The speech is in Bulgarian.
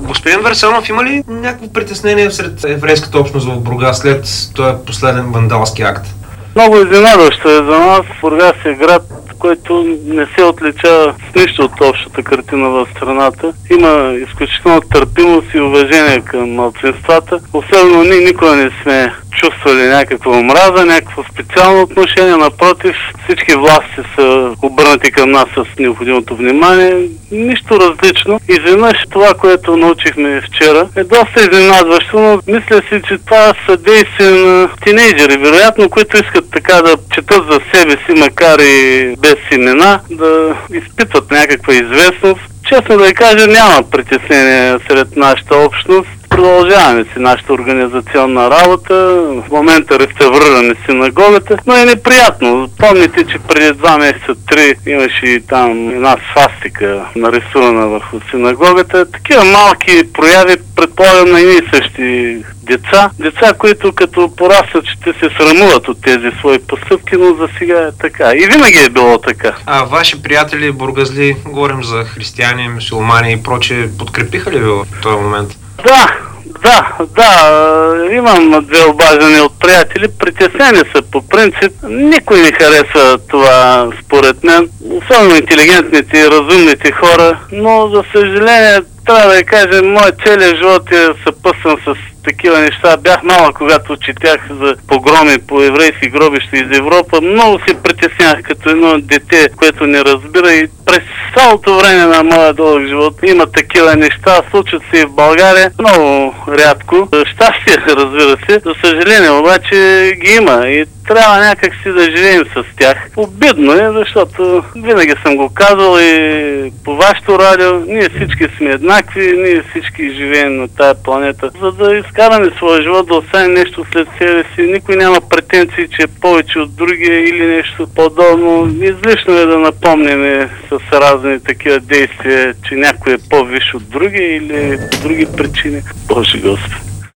Господин Версанов, има ли някакво притеснение сред еврейската общност в Бургас след този последен вандалски акт? Много изненадващо е за нас. Бургас е град, който не се отличава с нищо от общата картина в страната. Има изключително търпимост и уважение към малцинствата. Особено ние никога не сме чувствали някаква омраза, някакво специално отношение. Напротив, всички власти са обърнати към нас с необходимото внимание. Нищо различно. Изведнъж това, което научихме вчера, е доста изненадващо, но мисля си, че това са действия на тинейджери, вероятно, които искат така да четат за себе си, макар и без имена, да изпитват някаква известност. Честно да ви кажа, няма притеснение сред нашата общност. Продължаваме си нашата организационна работа. В момента реставрираме синагогата, но е неприятно. Помните, че преди 2 месеца, 3 имаше и там една свастика нарисувана върху синагогата. Такива малки прояви, предполагам, на едни и същи деца. Деца, които като порастат ще се срамуват от тези свои постъпки, но за сега е така. И винаги е било така. А ваши приятели бургазли, говорим за християни, мюсюлмани и прочее, подкрепиха ли ви в този момент? Да, имам 2 обаждани от приятели, притеснени са по принцип. Никой не харесва това, според мен, особено интелигентните и разумните хора, но за съжаление трябва да кажа, моят целият живот е съпъсан с такива неща. Бях малък, когато четях за погроми по еврейски гробища из Европа. Много се притеснях като едно дете, което не разбира, и през цялото време на моя дълъг живот има такива неща. Случват се и в България много рядко. Щастие, разбира се. За съжаление обаче ги има и трябва някак си да живеем с тях. Обидно е, защото винаги съм го казал и по вашето радио, ние всички сме еднакви, ние всички живеем на тая планета. За да изкараме своя живот, да остане нещо след себе си, никой няма претенции, че е повече от другия или нещо подобно. Излишно е да напомняме с разни такива действия, че някой е по-висш от другия или по други причини. Боже Господи!